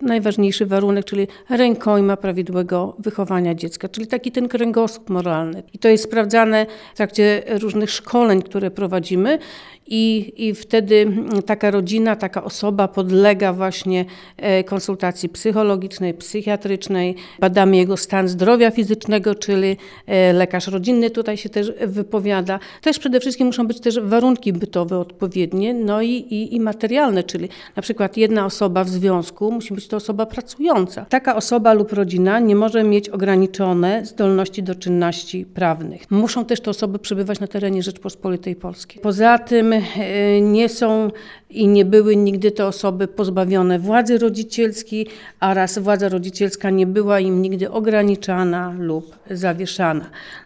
najważniejszy warunek, czyli rękojma prawidłowego wychowania dziecka, czyli taki ten kręgosłup moralny. I to jest sprawdzane w trakcie różnych szkoleń, które prowadzimy i wtedy taka rodzina, taka osoba podlega właśnie konsultacji psychologicznej, psychiatrycznej. Badamy jego stan zdrowia fizycznego, czyli lekarz rodzinny tutaj się też wypowiada. Też przede wszystkim muszą być też warunki bytowe odpowiednie, no i materialne, czyli na przykład jedna osoba w związku musi być to osoba pracująca. Taka osoba lub rodzina nie może mieć ograniczone zdolności do czynności prawnych. Muszą też te osoby przebywać na terenie Rzeczpospolitej Polskiej. Poza tym nie są i nie były nigdy te osoby pozbawione władzy rodzicielskiej, oraz władza rodzicielska nie była im nigdy ograniczana lub zawieszana.